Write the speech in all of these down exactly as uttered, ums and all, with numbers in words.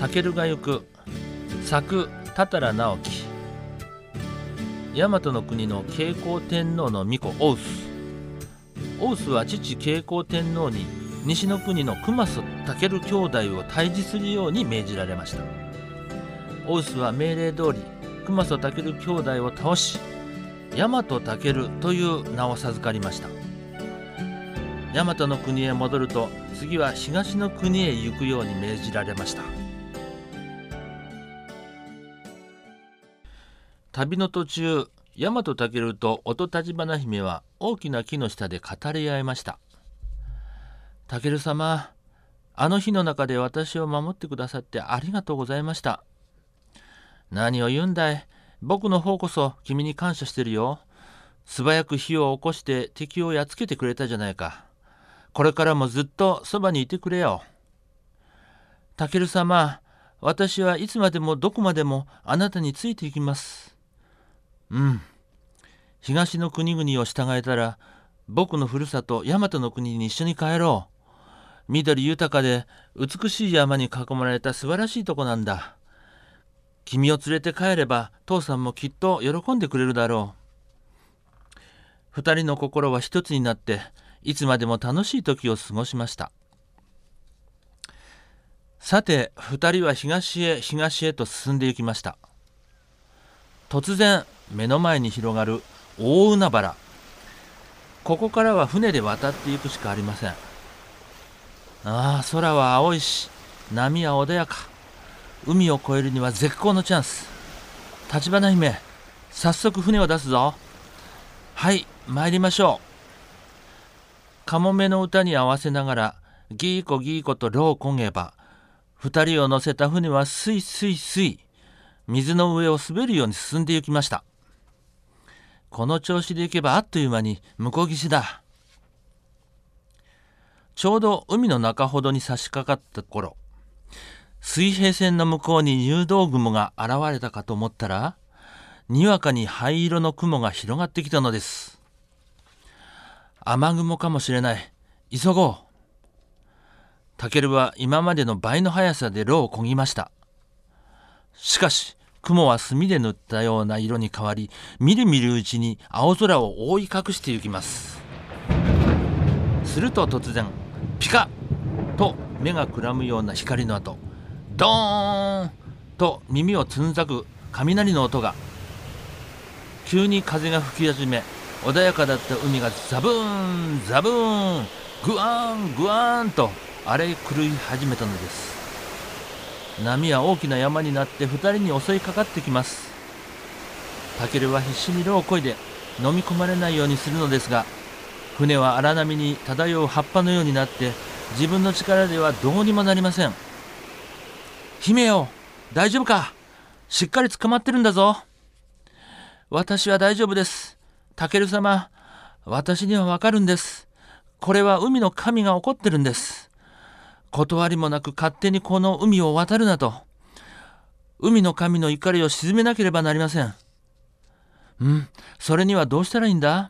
武が行く。作多々良直樹。大和の国の慶光天皇の巫女大臼。大臼は父慶光天皇に西の国の熊曽武兄弟を退治するように命じられました。大臼は命令通り熊曽武兄弟を倒し、大和武という名を授かりました。大和の国へ戻ると、次は東の国へ行くように命じられました。旅の途中、大和武と乙橘姫は大きな木の下で語り合いました。武様、あの日の中で私を守ってくださってありがとうございました。何を言うんだい。僕の方こそ君に感謝してるよ。素早く火を起こして敵をやっつけてくれたじゃないか。これからもずっとそばにいてくれよ。武様、私はいつまでもどこまでもあなたについていきます。うん。東の国々を従えたら、僕のふるさと大和の国に一緒に帰ろう。緑豊かで美しい山に囲まれた素晴らしいとこなんだ。君を連れて帰れば父さんもきっと喜んでくれるだろう。二人の心は一つになっていつまでも楽しい時を過ごしました。さて二人は東へ東へと進んで行きました。突然目の前に広がる大海原。ここからは船で渡っていくしかありません。ああ、空は青いし波は穏やか。海を越えるには絶好のチャンス。橘姫、早速船を出すぞ。はい、参りましょう。かもめの歌に合わせながらギーコギーコと櫓をこげば、二人を乗せた船はスイスイスイ水の上を滑るように進んで行きました。この調子で行けばあっという間に向こう岸だ。ちょうど海の中ほどに差し掛かった頃、水平線の向こうに入道雲が現れたかと思ったら、にわかに灰色の雲が広がってきたのです。雨雲かもしれない。急ごう。武は今までの倍の速さで櫓を漕ぎました。しかし雲は墨で塗ったような色に変わり、みるみるうちに青空を覆い隠してゆきます。すると突然、ピカッと目がくらむような光の後、ドーンと耳をつんざく雷の音が。急に風が吹き始め、穏やかだった海がザブーンザブーングワーングワーンと荒れ狂い始めたのです。波は大きな山になって二人に襲いかかってきます。武は必死に櫓を漕いで飲み込まれないようにするのですが、船は荒波に漂う葉っぱのようになって自分の力ではどうにもなりません。姫よ、大丈夫か。しっかり捕まってるんだぞ。私は大丈夫です。武様、私にはわかるんです。これは海の神が怒ってるんです。断りもなく勝手にこの海を渡るなと。海の神の怒りを鎮めなければなりません。うん、それにはどうしたらいいんだ。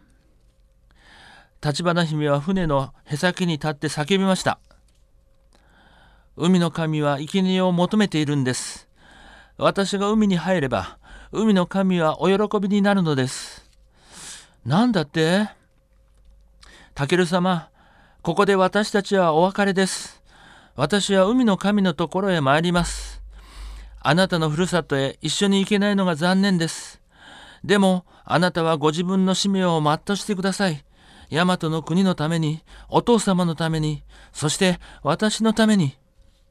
橘姫は船のへさきに立って叫びました。海の神は生贄を求めているんです。私が海に入れば、海の神はお喜びになるのです。なんだって？武様、ここで私たちはお別れです。私は海の神のところへ参ります。あなたのふるさとへ一緒に行けないのが残念です。でも、あなたはご自分の使命を全うしてください。大和の国のために、お父様のために、そして私のために。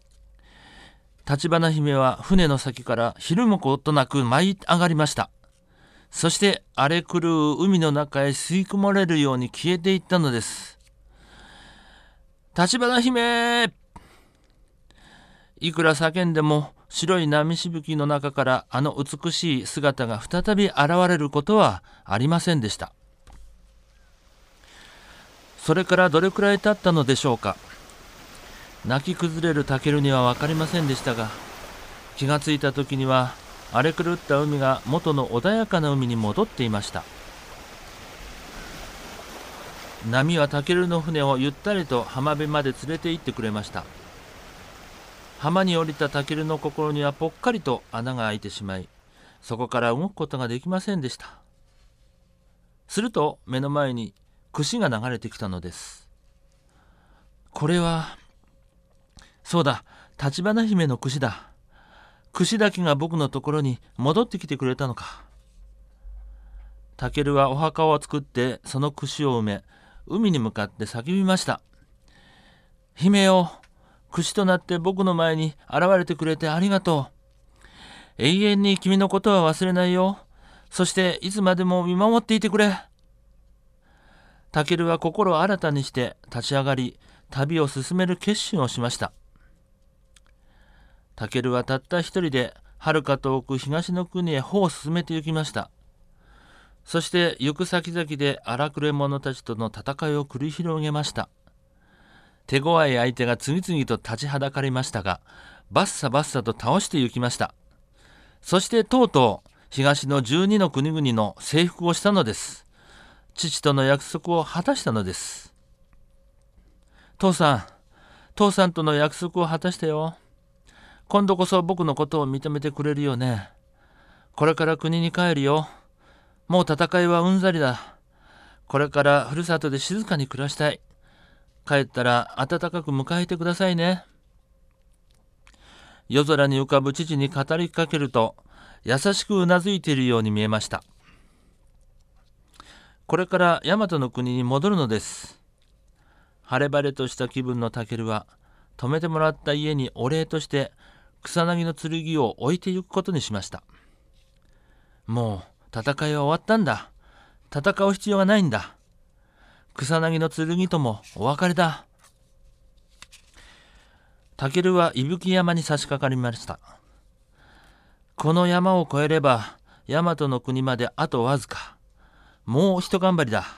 橘姫は船の先からひるむことなく舞い上がりました。そして荒れ狂う海の中へ吸い込まれるように消えていったのです。橘姫！いくら叫んでも白い波しぶきの中からあの美しい姿が再び現れることはありませんでした。それからどれくらい経ったのでしょうか。泣き崩れる武には分かりませんでしたが、気がついた時には荒れ狂った海が元の穏やかな海に戻っていました。波は武の船をゆったりと浜辺まで連れて行ってくれました。 浜に降りたタケルの心にはぽっかりと穴が開いてしまい、そこから動くことができませんでした。すると目の前に櫛が流れてきたのです。これは、そうだ、橘姫の櫛だ。櫛だけが僕のところに戻ってきてくれたのか。タケルはお墓を作ってその櫛を埋め、海に向かって叫びました。姫よ、櫛となって僕の前に現れてくれてありがとう。永遠に君のことは忘れないよ。そしていつまでも見守っていてくれ。タケルは心を新たにして立ち上がり、旅を進める決心をしました。タケルはたった一人で遥か遠く東の国へ歩を進めて行きました。そして行く先々で荒くれ者たちとの戦いを繰り広げました。手強い相手が次々と立ちはだかりましたが、バッサバッサと倒して行きました。そしてとうとう東のじゅうにの国々の征服をしたのです。父との約束を果たしたのです。父さん、父さんとの約束を果たしたよ。今度こそ僕のことを認めてくれるよね。これから国に帰るよ。もう戦いはうんざりだ。これからふるさとで静かに暮らしたい。帰ったら温かく迎えてくださいね。夜空に浮かぶ父に語りかけると、優しくうなずいているように見えました。これから大和の国に戻るのです。晴れ晴れとした気分のタケルは、泊めてもらった家にお礼として草薙の剣を置いてゆくことにしました。もう戦いは終わったんだ。戦う必要がないんだ。草薙の剣ともお別れだ。タケルは伊吹山に差し掛かりました。この山を越えれば大和の国まであとわずか。もう一頑張りだ。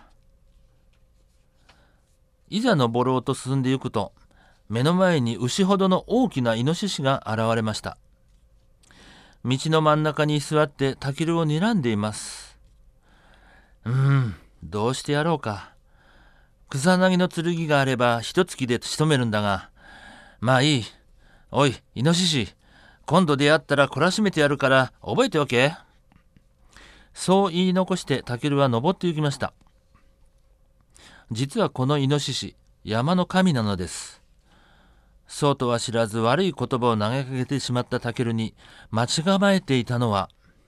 いざ登ろうと進んでゆくと、目の前に牛ほどの大きなイノシシが現れました。道の真ん中に座ってタケルを睨んでいます。うーん、どうしてやろうか。草薙の剣があれば一突きで仕留めるんだが、まあいい。おい、イノシシ、今度出会ったら懲らしめてやるから覚えておけ。そう言い残してタケルは登って行きました。実はこのイノシシ、山の神なのです。そうとは知らず悪い言葉を投げかけてしまったタケルに待ち構えていたのは、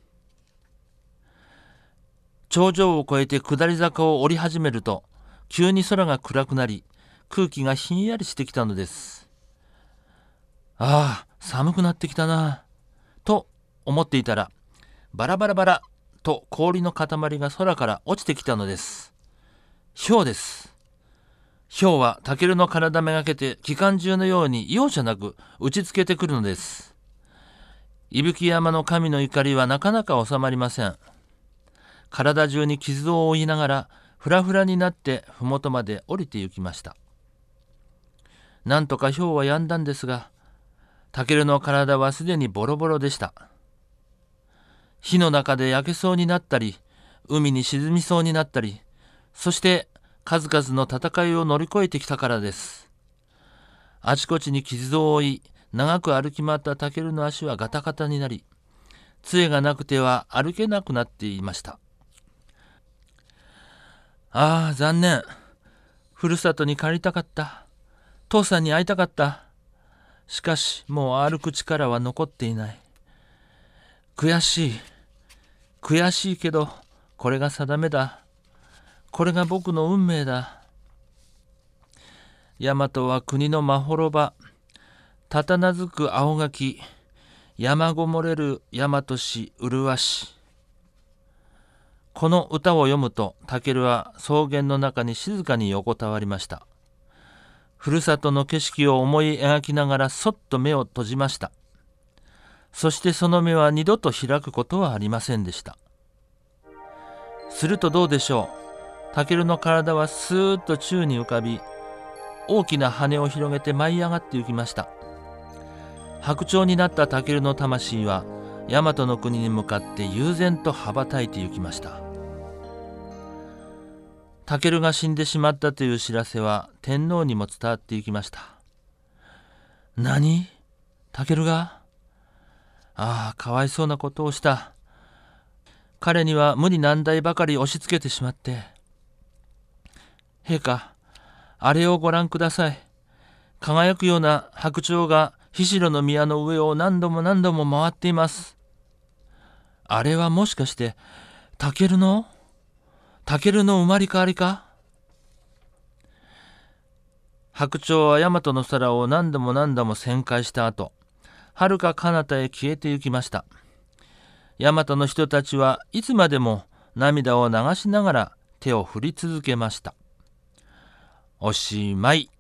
頂上を越えて下り坂を降り始めると、急に空が暗くなり、空気がひんやりしてきたのです。ああ、寒くなってきたな、と思っていたら、バラバラバラと氷の塊が空から落ちてきたのです。雹です。雹はタケルの体めがけて機関銃のように容赦なく打ちつけてくるのです。伊吹山の神の怒りはなかなか収まりません。体中に傷を負いながらふらふらになって麓まで降りて行きました。なんとか雹は止んだんですが、タケルの体はすでにボロボロでした。火の中で焼けそうになったり、海に沈みそうになったり、そして数々の戦いを乗り越えてきたからです。あちこちに傷を負い、長く歩き回ったタケルの足はガタガタになり、杖がなくては歩けなくなっていました。ああ、残念。ふるさとに帰りたかった。父さんに会いたかった。しかし、もう歩く力は残っていない。悔しい。悔しいけど、これが定めだ。これが僕の運命だ。大和は国のまほろば。たたなずく青垣。山ごもれる大和市麗し。この歌を読むと、タケルは草原の中に静かに横たわりました。ふるさとの景色を思い描きながらそっと目を閉じました。そしてその目は二度と開くことはありませんでした。するとどうでしょう。タケルの体はスーッと宙に浮かび、大きな羽を広げて舞い上がって行きました。白鳥になったタケルの魂は大和の国に向かって悠然と羽ばたいて行きました。タケルが死んでしまったという知らせは天皇にも伝わっていきました。何？ タケルが、ああ、かわいそうなことをした。彼には無理難題ばかり押し付けてしまって。陛下、あれをご覧ください。輝くような白鳥が菱路の宮の上を何度も何度も回っています。あれはもしかしてタケルのタケルの生まれ変わりか。白鳥は大和の空を何度も何度も旋回した後、遥か彼方へ消えてゆきました。大和の人たちはいつまでも涙を流しながら手を振り続けました。おしまい。